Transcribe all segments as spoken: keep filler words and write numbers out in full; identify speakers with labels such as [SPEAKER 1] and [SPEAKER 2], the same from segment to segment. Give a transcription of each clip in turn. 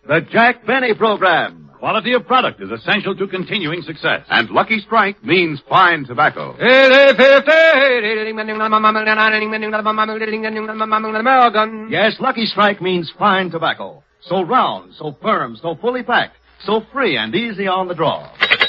[SPEAKER 1] The Jack Benny Program.
[SPEAKER 2] Quality of product is essential to continuing success.
[SPEAKER 3] And Lucky Strike means fine tobacco.
[SPEAKER 1] Yes, Lucky Strike means fine tobacco. So round, so firm, so fully packed, so free and easy on the draw.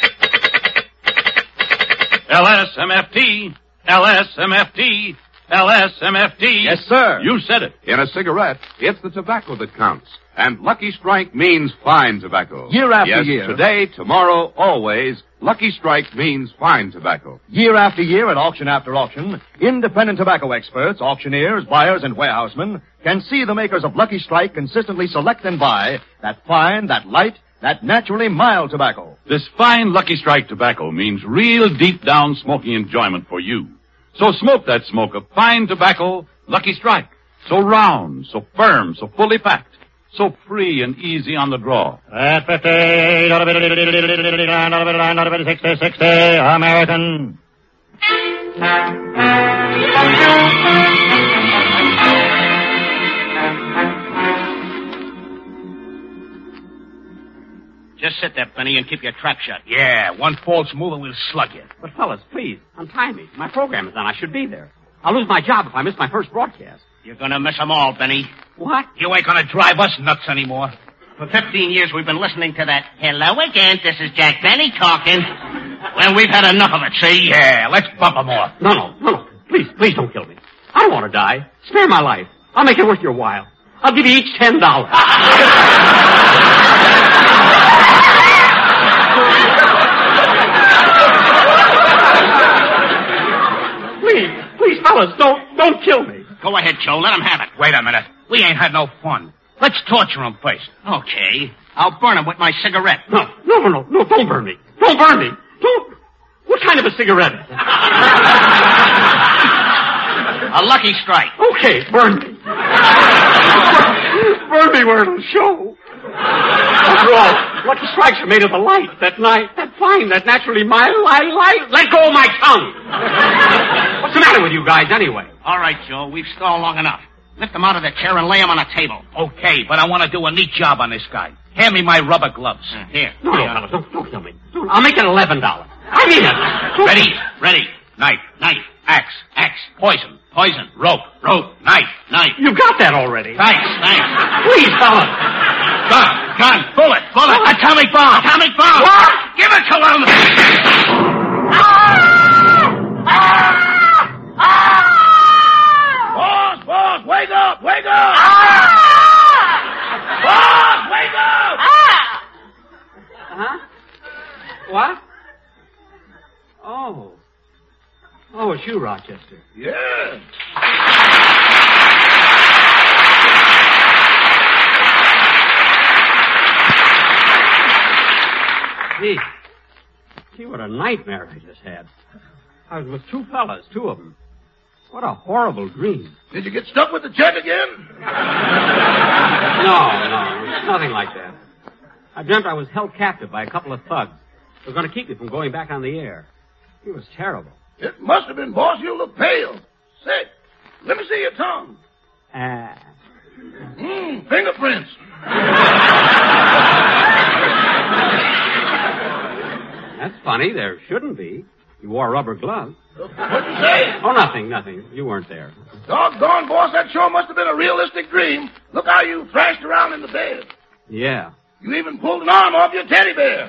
[SPEAKER 2] L S M F T, L S M F T, L S M F T.
[SPEAKER 1] Yes, sir.
[SPEAKER 2] You said it.
[SPEAKER 3] In a cigarette, it's the tobacco that counts. And Lucky Strike means fine tobacco.
[SPEAKER 1] Year after
[SPEAKER 3] yes,
[SPEAKER 1] year.
[SPEAKER 3] Today, tomorrow, always, Lucky Strike means fine tobacco.
[SPEAKER 1] Year after year at auction after auction, independent tobacco experts, auctioneers, buyers, and warehousemen can see the makers of Lucky Strike consistently select and buy that fine, that light, that naturally mild tobacco.
[SPEAKER 2] This fine Lucky Strike tobacco means real deep down smoking enjoyment for you. So smoke that smoke of fine tobacco, Lucky Strike. So round, so firm, so fully packed. So free and easy on the draw.
[SPEAKER 4] At fifty, sixty, sixty, American.
[SPEAKER 5] Just sit there, Benny, and keep your trap shut.
[SPEAKER 6] Yeah, one false move and we'll slug you.
[SPEAKER 5] But, fellas, please, untie me. My program is on. I should be there. I'll lose my job if I miss my first broadcast. You're gonna miss them all, Benny. What?
[SPEAKER 6] You ain't gonna drive us nuts anymore.
[SPEAKER 5] For fifteen years, we've been listening to that, hello again, this is Jack Benny talking. Well, we've had enough of it, see?
[SPEAKER 6] Yeah, let's bump them off.
[SPEAKER 5] No, no, no, no. Please, please don't kill me. I don't want to die. Spare my life. I'll make it worth your while. I'll give you each ten dollars. Please, please, fellas, don't, don't kill me.
[SPEAKER 6] Go ahead, Joe. Let him have it. Wait a minute. We ain't had no fun. Let's torture him first.
[SPEAKER 5] Okay. I'll burn him with my cigarette.
[SPEAKER 6] No, no, no, no. No, don't burn me.
[SPEAKER 5] Don't burn me. Don't. What kind of a cigarette?
[SPEAKER 6] A Lucky Strike.
[SPEAKER 5] Okay, burn me. Burn me where it'll show. After all, Lucky Strikes are made of the light, that night, that fine, that naturally mild light, light. Let go of my tongue. What's the matter with you guys, anyway?
[SPEAKER 6] All right, Joe. We've stalled long enough. Lift him out of the chair and lay him on a table. Okay, but I want to do a neat job on this guy. Hand me my rubber gloves.
[SPEAKER 5] Uh,
[SPEAKER 6] Here.
[SPEAKER 5] No, no, fellas, don't, don't kill me. Don't, I'll make it eleven dollars. I mean it. Don't...
[SPEAKER 6] Ready, ready. Knife, knife, axe, axe, poison, poison, rope, rope, knife, knife.
[SPEAKER 5] You got that already.
[SPEAKER 6] Thanks, thanks.
[SPEAKER 5] Please, fellas.
[SPEAKER 6] Gun, gun, bullet, bullet, what? Atomic bomb, atomic bomb.
[SPEAKER 5] What?
[SPEAKER 6] Give it to him.
[SPEAKER 5] Ah! Ah! Ah!
[SPEAKER 6] Boss, boss, wake up, wake up.
[SPEAKER 5] Ah!
[SPEAKER 6] Boss, wake up.
[SPEAKER 5] Ah! Huh? What? Oh. Oh, it's you, Rochester.
[SPEAKER 6] Yeah.
[SPEAKER 5] Gee. Gee, what a nightmare I just had. I was with two fellas, two of them. What a horrible dream.
[SPEAKER 6] Did you get stuck with the jet again?
[SPEAKER 5] No, no, it was nothing like that. I dreamt I was held captive by a couple of thugs. They were going to keep me from going back on the air. It was terrible.
[SPEAKER 6] It must have been, boss. You look pale. Sick. Let me see your tongue.
[SPEAKER 5] Ah.
[SPEAKER 6] Mmm, fingerprints.
[SPEAKER 5] That's funny. There shouldn't be. You wore rubber gloves.
[SPEAKER 6] What'd you say?
[SPEAKER 5] Oh, nothing, nothing. You weren't there.
[SPEAKER 6] Doggone, boss, that sure must have been a realistic dream. Look how you thrashed around in the bed.
[SPEAKER 5] Yeah.
[SPEAKER 6] You even pulled an arm off your teddy bear.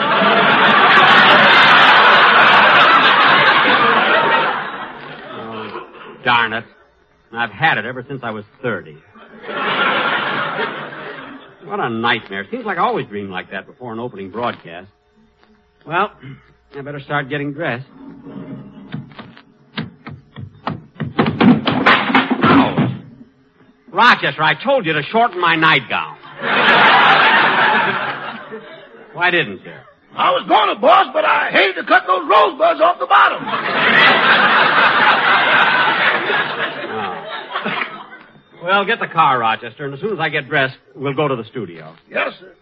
[SPEAKER 5] Oh, darn it. I've had it ever since I was thirty. What a nightmare. Seems like I always dream like that before an opening broadcast. Well, I better start getting dressed. Ouch. Rochester, I told you to shorten my nightgown. Why didn't you?
[SPEAKER 6] I was going to, boss, but I hated to cut those rosebuds off the bottom.
[SPEAKER 5] Oh. Well, get the car, Rochester, and as soon as I get dressed, we'll go to the studio.
[SPEAKER 6] Yes, sir.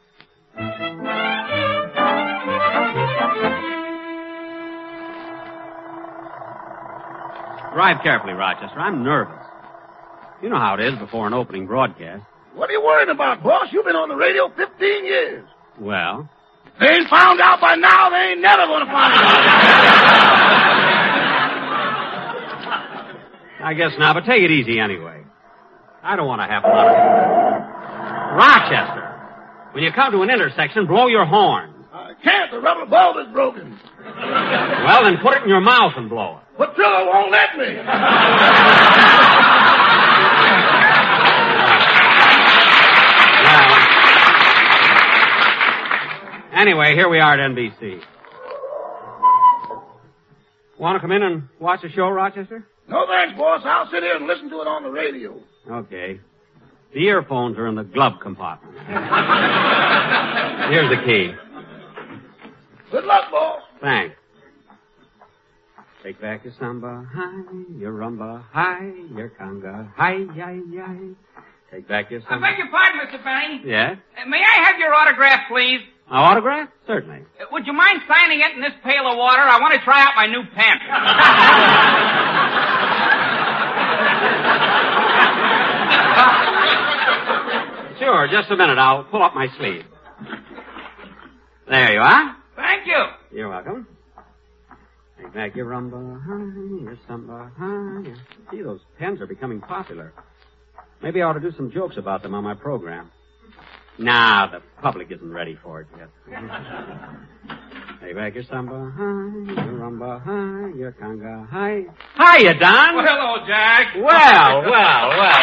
[SPEAKER 5] Drive carefully, Rochester. I'm nervous. You know how it is before an opening broadcast.
[SPEAKER 7] What are you worrying about, boss? You've been on the radio fifteen years.
[SPEAKER 5] Well?
[SPEAKER 7] They ain't found out by now. They ain't never going to find out.
[SPEAKER 5] I guess not, but take it easy anyway. I don't want to have a lot of... Rochester, when you come to an intersection, blow your horn.
[SPEAKER 7] I can't. The rubber bulb is broken.
[SPEAKER 5] Well, then put it in your mouth and blow it.
[SPEAKER 7] But Trillo won't let me.
[SPEAKER 5] Well, anyway, here we are at N B C. Want to come in and watch the show, Rochester?
[SPEAKER 7] No thanks, boss. I'll sit here and listen to it on the radio.
[SPEAKER 5] Okay. The earphones are in the glove compartment. Here's the key.
[SPEAKER 7] Good luck, boss.
[SPEAKER 5] Thanks. Take back your samba, hi, your rumba, hi, your conga, hi, yi, yi. Take back your
[SPEAKER 8] I
[SPEAKER 5] samba.
[SPEAKER 8] beg your pardon, Mister Benny.
[SPEAKER 5] Yes?
[SPEAKER 8] Uh, may I have your autograph, please?
[SPEAKER 5] An autograph? Certainly.
[SPEAKER 8] Uh, would you mind signing it in this pail of water? I want to try out my new pen.
[SPEAKER 5] Sure, just a minute. I'll pull up my sleeve. There you are.
[SPEAKER 8] Thank you.
[SPEAKER 5] You're welcome. Take back your rumba, hi, your samba, hi. Gee, those pens are becoming popular. Maybe I ought to do some jokes about them on my program. Nah, the public isn't ready for it yet. Take back your samba, hi, your rumba, hi, your conga, hi. Hiya, Don.
[SPEAKER 3] Well, hello, Jack.
[SPEAKER 5] Well, well, well.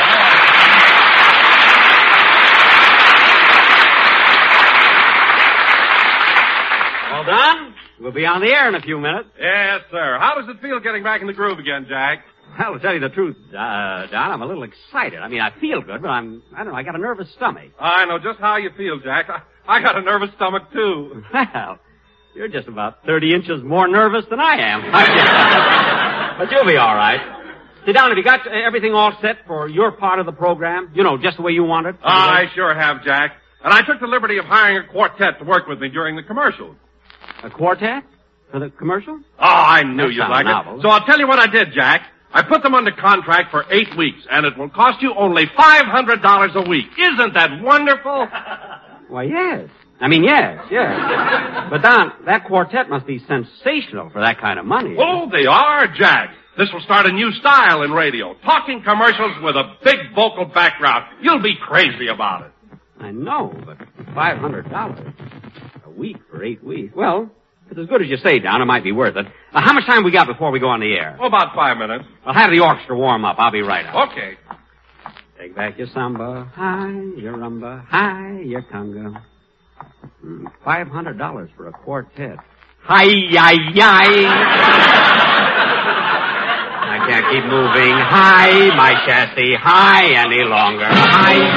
[SPEAKER 5] Well, Don, we'll be on the air in a few minutes.
[SPEAKER 3] Yes, sir. How does it feel getting back in the groove again, Jack?
[SPEAKER 5] Well, to tell you the truth, uh, Don, I'm a little excited. I mean, I feel good, but I'm, I don't know, I got a nervous stomach.
[SPEAKER 3] I know just how you feel, Jack. I, I got a nervous stomach, too.
[SPEAKER 5] Well, you're just about thirty inches more nervous than I am. But you'll be all right. Sit down. Have you got everything all set for your part of the program? You know, just the way you want it?
[SPEAKER 3] I sure have, Jack. And I took the liberty of hiring a quartet to work with me during the commercials.
[SPEAKER 5] A quartet? For the commercial?
[SPEAKER 3] Oh, I knew
[SPEAKER 5] That
[SPEAKER 3] you'd
[SPEAKER 5] sounds
[SPEAKER 3] like
[SPEAKER 5] novel.
[SPEAKER 3] it. So I'll tell you what I did, Jack. I put them under contract for eight weeks, and it will cost you only five hundred dollars a week. Isn't that wonderful?
[SPEAKER 5] Why, yes. I mean, yes, yes. But, Don, that quartet must be sensational for that kind of money.
[SPEAKER 3] Oh, they are, Jack. This will start a new style in radio. Talking commercials with a big vocal background. You'll be crazy about it.
[SPEAKER 5] I know, but five hundred dollars a week for eight weeks. Well, if it's as good as you say, Don, it might be worth it. Uh, how much time we got before we go on the air?
[SPEAKER 3] Oh, about five minutes.
[SPEAKER 5] I'll have the orchestra warm up. I'll be right up.
[SPEAKER 3] Okay.
[SPEAKER 5] Take back your samba, hi, your rumba, hi, your conga. Mm, five hundred dollars for a quartet. Hi, yi, yi. I can't keep moving high, my chassis high any longer. Hi, yi,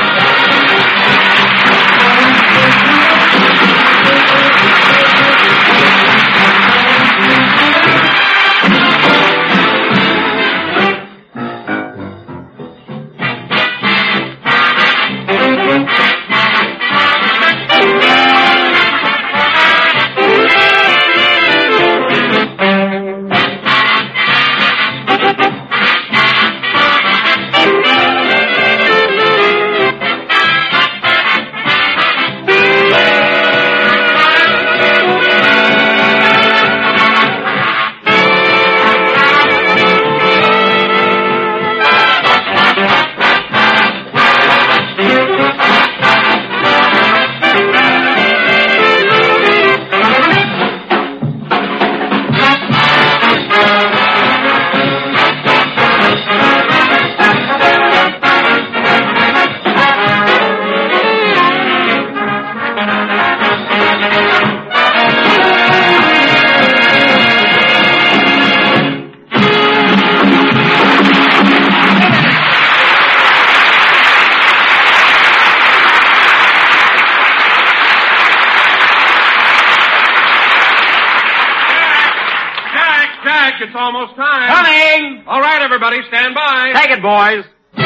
[SPEAKER 3] It's almost time.
[SPEAKER 8] Coming!
[SPEAKER 3] All right, everybody, stand by.
[SPEAKER 5] Take it, boys.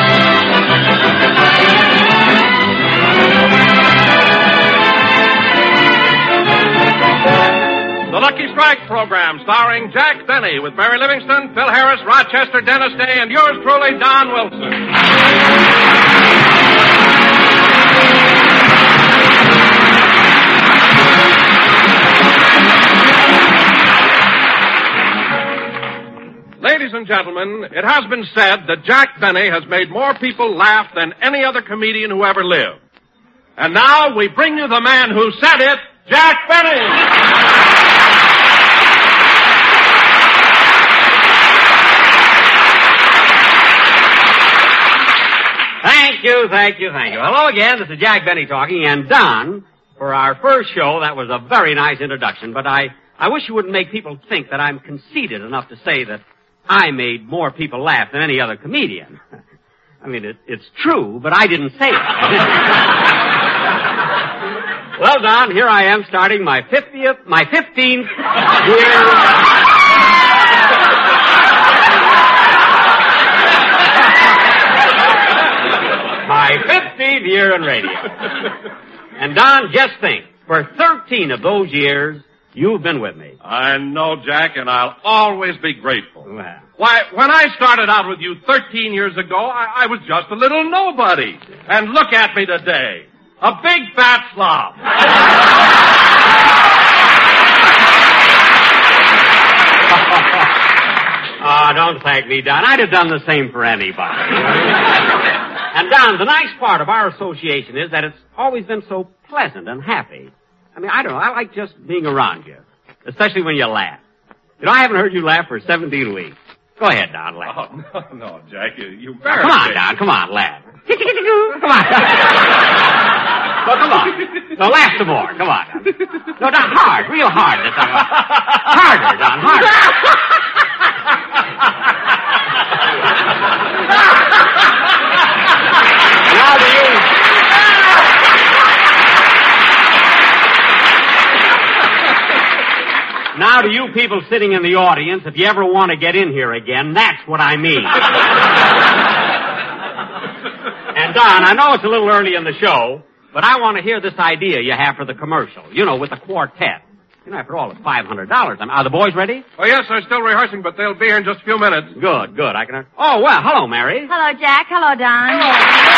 [SPEAKER 3] The Lucky Strike program, starring Jack Benny, with Mary Livingston, Phil Harris, Rochester, Dennis Day, and yours truly, Don Wilson. and gentlemen, it has been said that Jack Benny has made more people laugh than any other comedian who ever lived. And now we bring you the man who said it, Jack Benny!
[SPEAKER 5] Thank you, thank you, thank you. Hello again, this is Jack Benny talking, and Don, for our first show, that was a very nice introduction, but I, I wish you wouldn't make people think that I'm conceited enough to say that I made more people laugh than any other comedian. I mean, it, it's true, but I didn't say it. Well, Don, here I am starting my fiftieth, my fifteenth year. My fifteenth year in radio. And Don, just think, for thirteen of those years, you've been with me.
[SPEAKER 3] I know, Jack, and I'll always be grateful.
[SPEAKER 5] Well.
[SPEAKER 3] Why, when I started out with you thirteen years ago, I, I was just a little nobody. And look at me today. A big fat slob.
[SPEAKER 5] Ah, oh, don't thank me, Don. I'd have done the same for anybody. And, Don, the nice part of our association is that it's always been so pleasant and happy. I mean, I don't know. I like just being around you, especially when you laugh. You know, I haven't heard you laugh for seventeen weeks. Go ahead, Don, laugh.
[SPEAKER 3] Oh, no, no, Jack, you, you
[SPEAKER 5] now, come on, Don, come on, laugh. Come on. No, come on. No, laugh some more. Come on, Don. No, Don, hard, real hard this time. Harder, Don, harder. Now do you... Now, to you people sitting in the audience, if you ever want to get in here again, that's what I mean. And, Don, I know it's a little early in the show, but I want to hear this idea you have for the commercial. You know, with the quartet. You know, after all, it's five hundred dollars. I mean, are the boys ready?
[SPEAKER 3] Oh, yes, they're still rehearsing, but they'll be here in just a few minutes.
[SPEAKER 5] Good, good. I can... Oh, well, hello, Mary.
[SPEAKER 9] Hello, Jack. Hello, Don. Hello.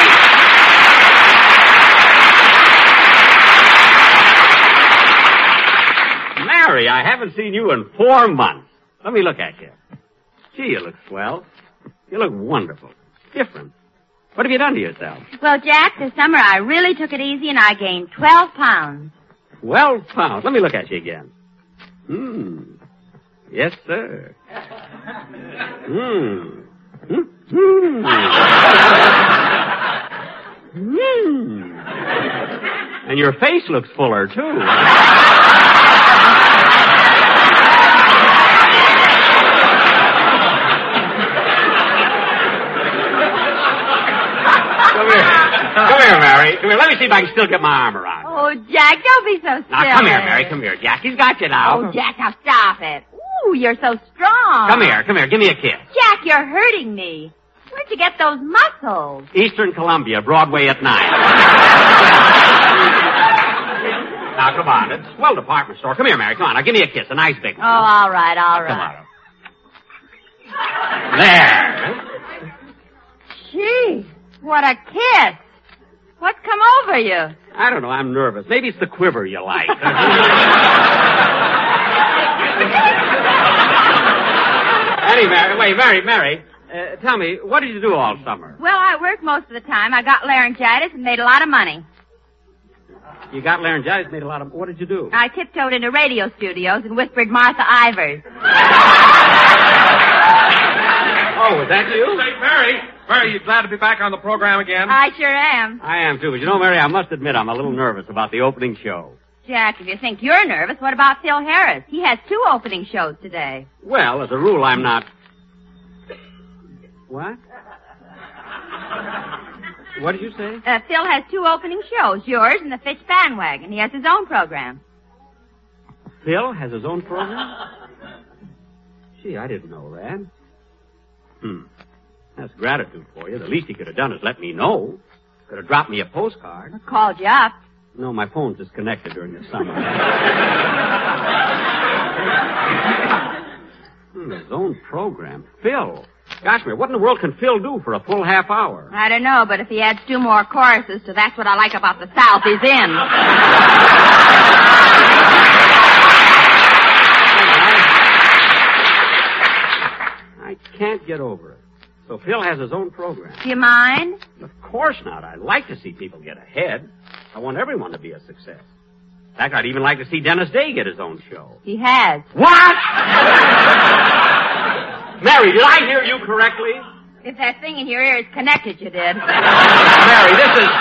[SPEAKER 5] Mary, I haven't seen you in four months. Let me look at you. Gee, you look swell. You look wonderful. Different. What have you done to yourself?
[SPEAKER 9] Well, Jack, this summer I really took it easy and I gained twelve pounds.
[SPEAKER 5] Twelve pounds? Let me look at you again. Hmm. Yes, sir. Hmm. Hmm. Hmm. And your face looks fuller, too. Come here. Come here, Mary. Come here. Let me see if I can still get my arm around you.
[SPEAKER 9] Oh, Jack, don't be so silly.
[SPEAKER 5] Now, come here, Mary. Come here. Jack, he's got you now.
[SPEAKER 9] Oh, Jack, now stop it. Ooh, you're so strong.
[SPEAKER 5] Come here. Come here. Give me a kiss.
[SPEAKER 9] Jack, you're hurting me. Where'd you get those muscles?
[SPEAKER 5] Eastern Columbia, Broadway at nine. Now, come on. It's a swell department store. Come here, Mary. Come on. Now, give me a kiss. A nice big one.
[SPEAKER 9] Oh, all right, all
[SPEAKER 5] now,
[SPEAKER 9] right.
[SPEAKER 5] Come on. There.
[SPEAKER 9] Gee, what a kiss. What's come over you?
[SPEAKER 5] I don't know. I'm nervous. Maybe it's the quiver you like. Anyway, Mary, wait, Mary, Mary, uh, tell me, what did you do all summer?
[SPEAKER 9] Well, I worked most of the time. I got laryngitis and made a lot of money.
[SPEAKER 5] You got laryngitis, made a lot of... What did you do?
[SPEAKER 9] I tiptoed into radio studios and whispered Martha Ivers.
[SPEAKER 5] Oh, was that you?
[SPEAKER 3] Say, Mary, Mary, you glad to be back on the program again?
[SPEAKER 9] I sure am.
[SPEAKER 5] I am, too. But you know, Mary, I must admit I'm a little nervous about the opening show.
[SPEAKER 9] Jack, if you think you're nervous, what about Phil Harris? He has two opening shows today.
[SPEAKER 5] Well, as a rule, I'm not... What? What did you say?
[SPEAKER 9] Uh, Phil has two opening shows, yours and the Fitch Bandwagon. He has his own program.
[SPEAKER 5] Phil has his own program? Gee, I didn't know that. Hmm. That's gratitude for you. The least he could have done is let me know. Could have dropped me a postcard.
[SPEAKER 9] I called you up.
[SPEAKER 5] No, my phone's disconnected during the summer. hmm, his own program. Phil. Gosh, man, what in the world can Phil do for a full half hour?
[SPEAKER 9] I don't know, but if he adds two more choruses to That's What I Like About the South, he's in.
[SPEAKER 5] I can't get over it. So Phil has his own program.
[SPEAKER 9] Do you mind?
[SPEAKER 5] Of course not. I'd like to see people get ahead. I want everyone to be a success. In fact, I'd even like to see Dennis Day get his own show.
[SPEAKER 9] He has.
[SPEAKER 5] What? Mary, did I hear you correctly?
[SPEAKER 9] If that thing in your ear is connected, you did.
[SPEAKER 5] Mary, this is...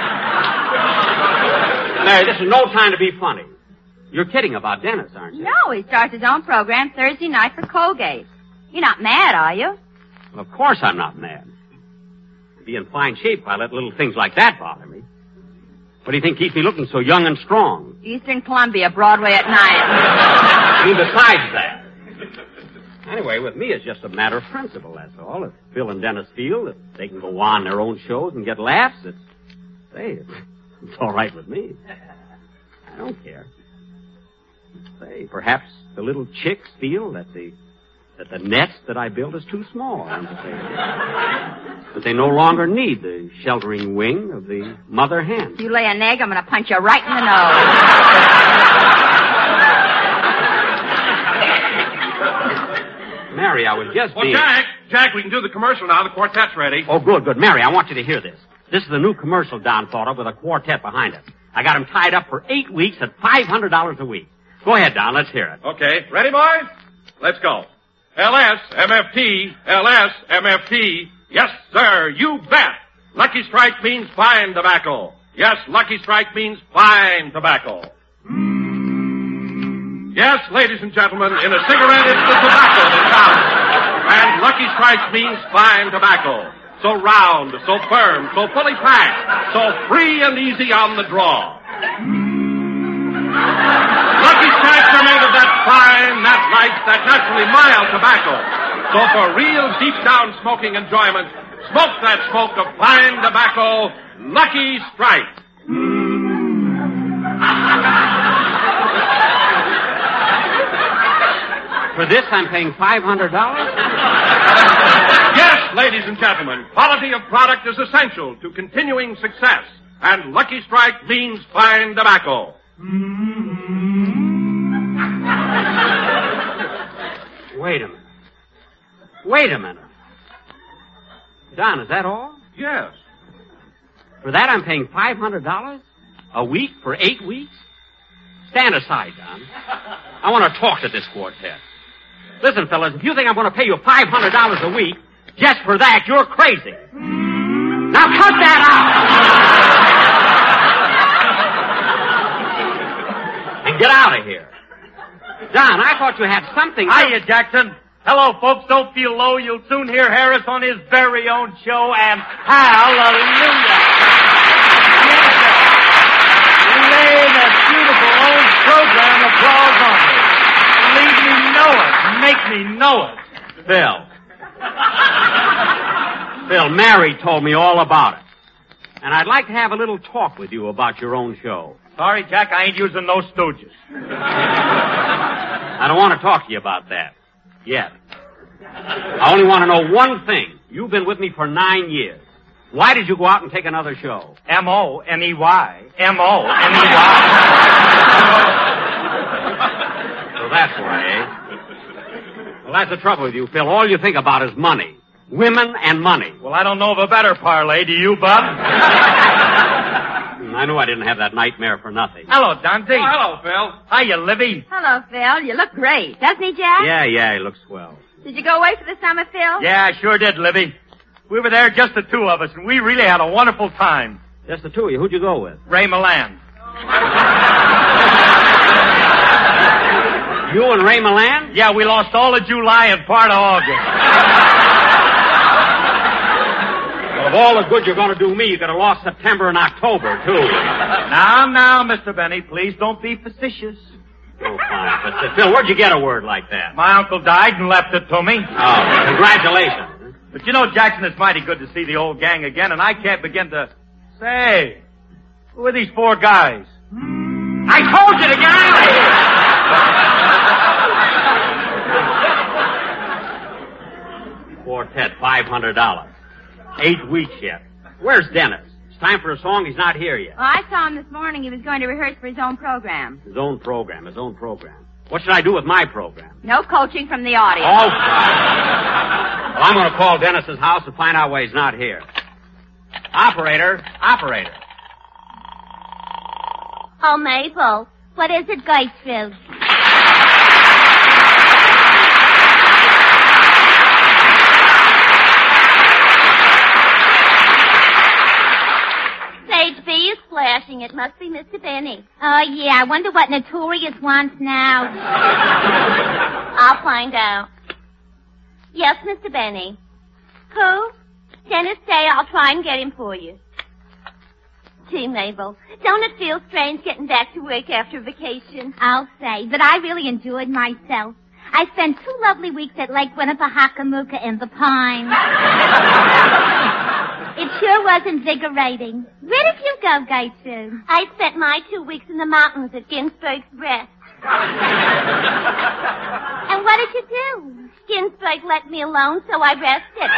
[SPEAKER 5] Mary, this is no time to be funny. You're kidding about Dennis, aren't you?
[SPEAKER 9] No, he starts his own program Thursday night for Colgate. You're not mad, are you?
[SPEAKER 5] Well, of course I'm not mad. I'd be in fine shape if I let little things like that bother me. What do you think keeps me looking so young and strong?
[SPEAKER 9] Eastern Columbia, Broadway at night.
[SPEAKER 5] I mean, besides that. Anyway, with me, it's just a matter of principle, that's all. If Phil and Dennis feel that they can go on their own shows and get laughs, it's, say, it's all right with me. I don't care. Say, perhaps the little chicks feel that the that the nest that I built is too small, and that they, that they no longer need the sheltering wing of the mother hen.
[SPEAKER 9] If you lay an egg, I'm going to punch you right in the nose.
[SPEAKER 5] Mary, I was just
[SPEAKER 3] Well,
[SPEAKER 5] being...
[SPEAKER 3] Jack, Jack, we can do the commercial now. The quartet's ready.
[SPEAKER 5] Oh, good, good. Mary, I want you to hear this. This is the new commercial Don thought of with a quartet behind it. I got him tied up for eight weeks at five hundred dollars a week. Go ahead, Don. Let's hear it.
[SPEAKER 3] Okay. Ready, boys? Let's go. L S M F T, L S M F T. Yes, sir, you bet. Lucky Strike means fine tobacco. Yes, Lucky Strike means fine tobacco. Yes, ladies and gentlemen, in a cigarette it's the tobacco that counts. And Lucky Strike means fine tobacco. So round, so firm, so fully packed, so free and easy on the draw. Lucky Strikes are made of that fine, that light, that naturally mild tobacco. So for real deep-down smoking enjoyment, smoke that smoke of fine tobacco, Lucky Strike.
[SPEAKER 5] For this, I'm paying five hundred dollars?
[SPEAKER 3] Yes, ladies and gentlemen, quality of product is essential to continuing success, and Lucky Strike means fine tobacco.
[SPEAKER 5] Wait a minute. Wait a minute. Don, is that all?
[SPEAKER 3] Yes.
[SPEAKER 5] For that, I'm paying five hundred dollars a week for eight weeks? Stand aside, Don. I want to talk to this quartet. Listen, fellas, if you think I'm going to pay you five hundred dollars a week just for that, you're crazy. Now cut that out! And get out of here. Don, I thought you had something...
[SPEAKER 4] Hiya, Jackson. Hello, folks. Don't feel low. You'll soon hear Harris on his very own show, and hallelujah. Lay that beautiful old program applause on me. Leave me know it. Make me know it.
[SPEAKER 5] Phil. Phil, Mary told me all about it. And I'd like to have a little talk with you about your own show.
[SPEAKER 4] Sorry, Jack, I ain't using no stooges.
[SPEAKER 5] I don't want to talk to you about that. Yet. I only want to know one thing. You've been with me for nine years. Why did you go out and take another show?
[SPEAKER 4] M O N E Y. M O N E Y.
[SPEAKER 5] So that's why, eh? Well, that's the trouble with you, Phil. All you think about is money. Women and money.
[SPEAKER 4] Well, I don't know of a better parlay. Do you, Bub?
[SPEAKER 5] I knew I didn't have that nightmare for nothing.
[SPEAKER 4] Hello, Dante.
[SPEAKER 3] Oh, hello, Phil.
[SPEAKER 4] Hiya, Livy.
[SPEAKER 9] Hello, Phil. You look great. Doesn't he, Jack?
[SPEAKER 5] Yeah, yeah, he looks swell.
[SPEAKER 9] Did you go away for the summer, Phil?
[SPEAKER 4] Yeah, I sure did, Livy. We were there, just the two of us, and we really had a wonderful time.
[SPEAKER 5] Just the two of you. Who'd you go with?
[SPEAKER 4] Ray Milan.
[SPEAKER 5] You and Ray Milan?
[SPEAKER 4] Yeah, we lost all of July and part of August.
[SPEAKER 5] Well, of all the good you're going to do me, you could have lost September and October, too.
[SPEAKER 4] Now, now, Mister Benny, please don't be facetious.
[SPEAKER 5] Oh, fine. But, uh, Phil, where'd you get a word like that?
[SPEAKER 4] My uncle died and left it to me.
[SPEAKER 5] Oh, congratulations.
[SPEAKER 4] But you know, Jackson, it's mighty good to see the old gang again, and I can't begin to... Say, who are these four guys?
[SPEAKER 5] I told you to get out of here! Quartet, five hundred dollars. Eight weeks yet. Where's Dennis? It's time for a song. He's not here yet.
[SPEAKER 9] Well, I saw him this morning. He was going to rehearse for his own program.
[SPEAKER 5] His own program, his own program. What should I do with my program?
[SPEAKER 9] No coaching from the audience.
[SPEAKER 5] Oh, fine. Well, I'm going to call Dennis's house and find out why he's not here. Operator, operator.
[SPEAKER 10] Oh, Mabel, what is it, Gatesville? Stage B is flashing. It must be Mister Benny. Oh, yeah. I wonder what Notorious wants now. I'll find out. Yes, Mister Benny. Who? Dennis Day. I'll try and get him for you. Gee, Mabel, don't it feel strange getting back to work after vacation?
[SPEAKER 11] I'll say, but I really enjoyed myself. I spent two lovely weeks at Lake Winnipesaukee in the Pines. It sure was invigorating. Where did you go, Gatesville?
[SPEAKER 10] I spent my two weeks in the mountains at Ginsburg's Rest.
[SPEAKER 11] And what did you do?
[SPEAKER 10] Ginsburg let me alone, so I rested.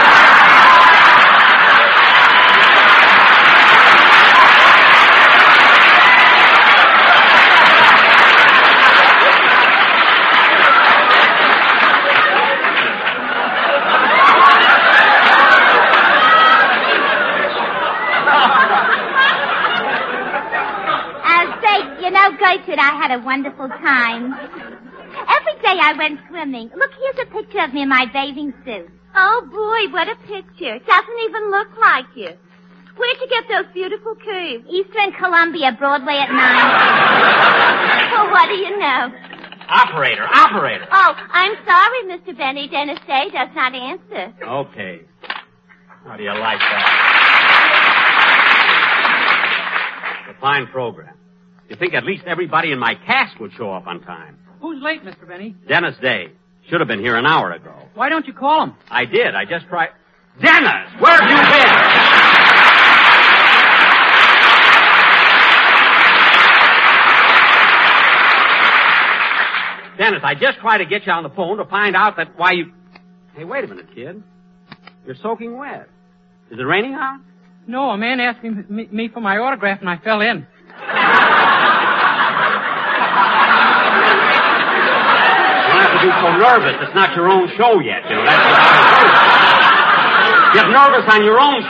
[SPEAKER 11] Gertrude, I had a wonderful time. Every day I went swimming. Look, here's a picture of me in my bathing suit.
[SPEAKER 10] Oh, boy, what a picture. Doesn't even look like you. Where'd you get those beautiful curves?
[SPEAKER 11] Eastern Columbia, Broadway at nine.
[SPEAKER 10] Well, what do you know?
[SPEAKER 5] Operator, operator.
[SPEAKER 10] Oh, I'm sorry, Mister Benny. Dennis Day does not answer.
[SPEAKER 5] Okay. How do you like that? It's a fine program. You think at least everybody in my cast would show up on time.
[SPEAKER 12] Who's late, Mister Benny?
[SPEAKER 5] Dennis Day. Should have been here an hour ago.
[SPEAKER 12] Why don't you call him?
[SPEAKER 5] I did. I just tried. Dennis! Where have you been? Dennis, I just tried to get you on the phone to find out that why you... Hey, wait a minute, kid. You're soaking wet. Is it raining out?
[SPEAKER 12] No, a man asked me, me, me for my autograph and I fell in.
[SPEAKER 5] You don't have to be so nervous. It's not your own show yet, you know. That's what Get nervous on your own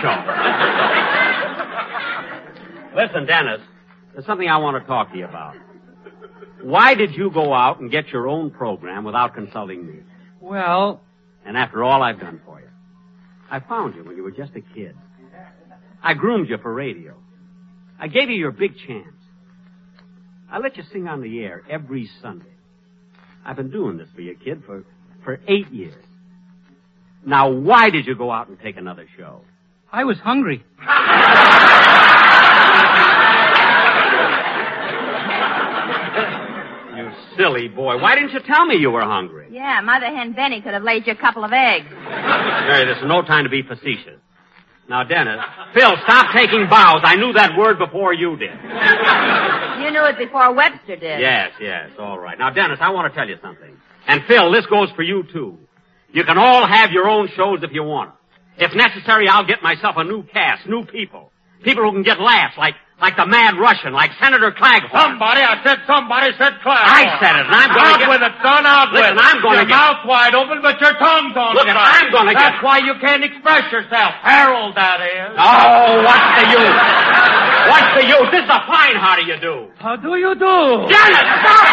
[SPEAKER 5] show. Listen, Dennis, there's something I want to talk to you about. Why did you go out and get your own program without consulting me?
[SPEAKER 12] Well...
[SPEAKER 5] And after all I've done for you. I found you when you were just a kid. I groomed you for radio. I gave you your big chance. I let you sing on the air every Sunday. I've been doing this for you, kid, for, for eight years. Now, why did you go out and take another show?
[SPEAKER 12] I was hungry.
[SPEAKER 5] You silly boy. Why didn't you tell me you were hungry?
[SPEAKER 9] Yeah, Mother Hen Benny could have laid you a couple of eggs.
[SPEAKER 5] Mary, this is no time to be facetious. Now, Dennis, Phil, stop taking bows. I knew that word before you did.
[SPEAKER 9] You knew it before Webster did.
[SPEAKER 5] Yes, yes, all right. Now, Dennis, I want to tell you something. And, Phil, this goes for you, too. You can all have your own shows if you want. If necessary, I'll get myself a new cast, new people. People who can get laughs, like like the Mad Russian, like Senator Claghorn.
[SPEAKER 7] Somebody, I said somebody said Claghorn.
[SPEAKER 5] I said it, and I'm going
[SPEAKER 7] out
[SPEAKER 5] to get...
[SPEAKER 7] with it, son, out
[SPEAKER 5] Listen,
[SPEAKER 7] with it.
[SPEAKER 5] I'm going
[SPEAKER 7] your
[SPEAKER 5] to get...
[SPEAKER 7] mouth wide open, but your tongue's on
[SPEAKER 5] Look,
[SPEAKER 7] the
[SPEAKER 5] I'm going to get...
[SPEAKER 7] That's why you can't express yourself. Harold, that is.
[SPEAKER 5] Oh, what's the use? What's the use? This is a fine how do you do.
[SPEAKER 12] How do you do?
[SPEAKER 5] Dennis, stop!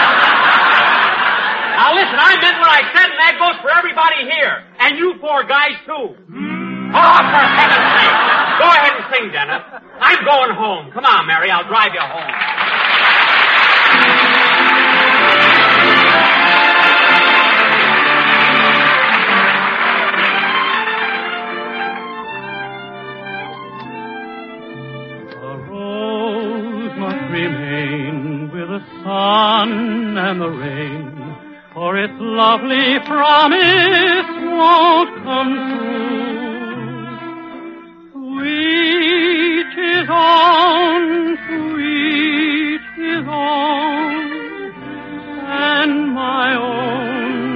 [SPEAKER 5] Now, listen, I meant what I said, and that goes for everybody here. And you four guys, too. Mm. Oh, for heaven's sake. Go ahead and sing, Dennis. I'm going home. Come on, Mary. I'll drive you home.
[SPEAKER 13] A rose must remain with the sun and the rain, or its lovely promise won't come true. Sweet is on, sweet is on, and my own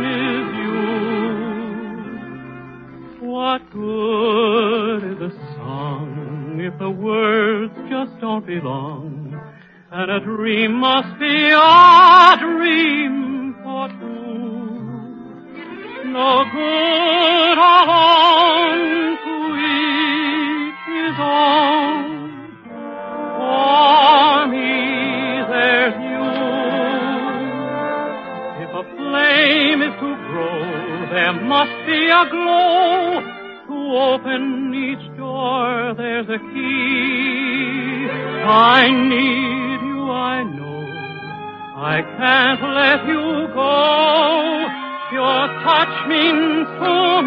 [SPEAKER 13] is you. What good is the song if the words just don't belong? and a dream must be a dream for two. No good alone to each his own. For me there's you. If a flame is to grow, there must be a glow. To open each door, there's a key. I need you, I know. I can't let you go. Your touch means so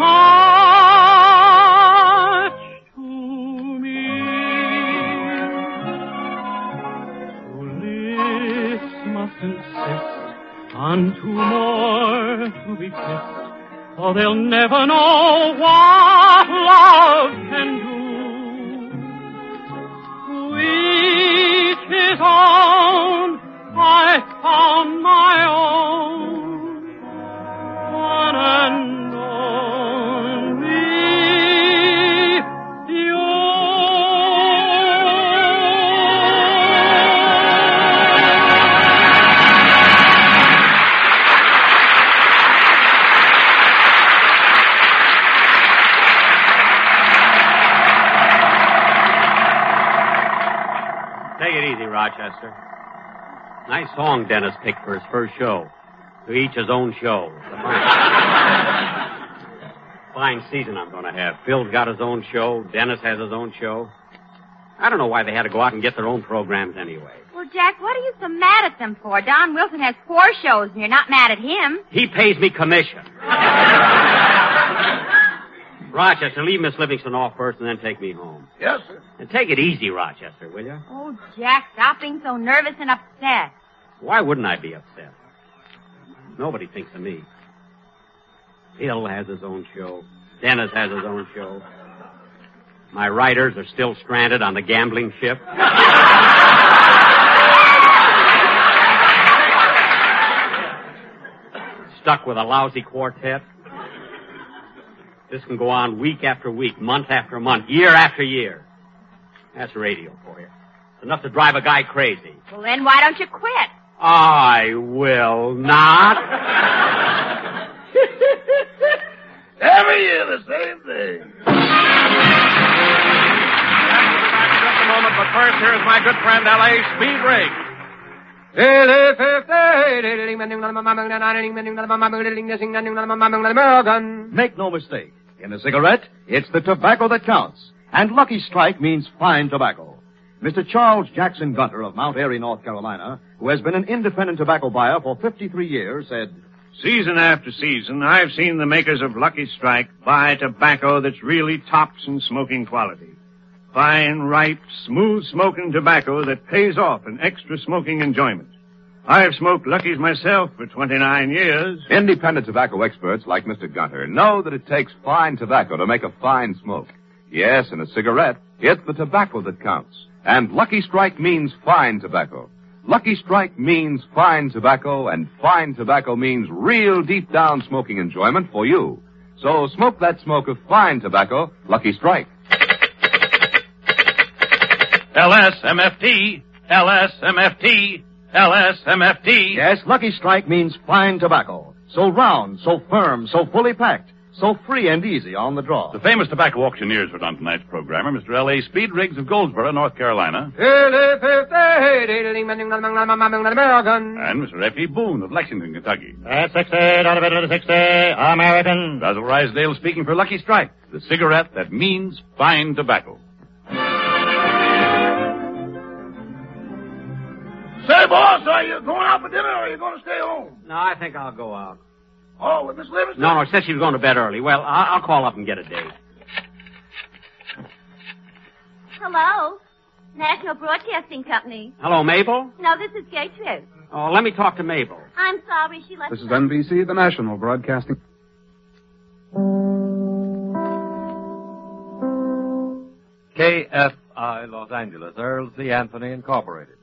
[SPEAKER 13] much to me. So lips must insist on two more to be kissed, or they'll never know what love can do. To each his own, I found my own, one and only you.
[SPEAKER 5] Take it easy, Rochester. Nice song Dennis picked for his first show. To each his own show. It's a fine, fine season I'm going to have. Phil's got his own show. Dennis has his own show. I don't know why they had to go out and get their own programs anyway.
[SPEAKER 9] Well, Jack, what are you so mad at them for? Don Wilson has four shows, and you're not mad at him.
[SPEAKER 5] He pays me commission. Rochester, leave Miss Livingston off first and then take me home.
[SPEAKER 7] Yes, sir.
[SPEAKER 5] And take it easy, Rochester, will you?
[SPEAKER 9] Oh, Jack, stop being so nervous and upset.
[SPEAKER 5] Why wouldn't I be upset? Nobody thinks of me. Phil has his own show. Dennis has his own show. My writers are still stranded on the gambling ship. Stuck with a lousy quartet. This can go on week after week, month after month, year after year. That's radio for you. It's enough to drive a guy crazy.
[SPEAKER 9] Well, then why don't you quit?
[SPEAKER 5] I will not.
[SPEAKER 7] Every year the same thing.
[SPEAKER 3] Just a moment, but first here's my good friend L A Speed Rig.
[SPEAKER 1] Make no mistake. In a cigarette, it's the tobacco that counts. And Lucky Strike means fine tobacco. Mister Charles Jackson Gunter of Mount Airy, North Carolina, who has been an independent tobacco buyer for fifty-three years, said,
[SPEAKER 14] Season after season, I've seen the makers of Lucky Strike buy tobacco that's really tops in smoking quality. Fine, ripe, smooth smoking tobacco that pays off in extra smoking enjoyment. I've smoked Lucky's myself for twenty-nine years.
[SPEAKER 15] Independent tobacco experts like Mister Gunter know that it takes fine tobacco to make a fine smoke. Yes, in a cigarette, it's the tobacco that counts. And Lucky Strike means fine tobacco. Lucky Strike means fine tobacco, and fine tobacco means real deep-down smoking enjoyment for you. So smoke that smoke of fine tobacco, Lucky Strike.
[SPEAKER 2] L S M F T, L S M F T, L S M F T.
[SPEAKER 1] Yes, Lucky Strike means fine tobacco. So round, so firm, so fully packed, so free and easy on the draw.
[SPEAKER 2] The famous tobacco auctioneers were on tonight's programmer, Mister L A Speed Riggs of Goldsboro, North Carolina. And Mister F E Boone of Lexington, Kentucky.
[SPEAKER 4] That's sixty, out of it, sixty, American.
[SPEAKER 2] Basil Rysdale speaking for Lucky Strike, the cigarette that means fine tobacco.
[SPEAKER 7] Say, boss, are you going out for dinner or are you going to stay home?
[SPEAKER 5] No, I think I'll go out.
[SPEAKER 7] Oh, with Miss Livingston?
[SPEAKER 5] No, no, she said she was going to bed early. Well, I'll, I'll call up and get a date.
[SPEAKER 10] Hello? National Broadcasting Company.
[SPEAKER 5] Hello, Mabel?
[SPEAKER 10] No, this is Gertrude.
[SPEAKER 5] Oh, let me talk to Mabel.
[SPEAKER 10] I'm sorry, she left...
[SPEAKER 16] This is N B C, the National Broadcasting.
[SPEAKER 17] K F I Los Angeles, Earl C. Anthony Incorporated.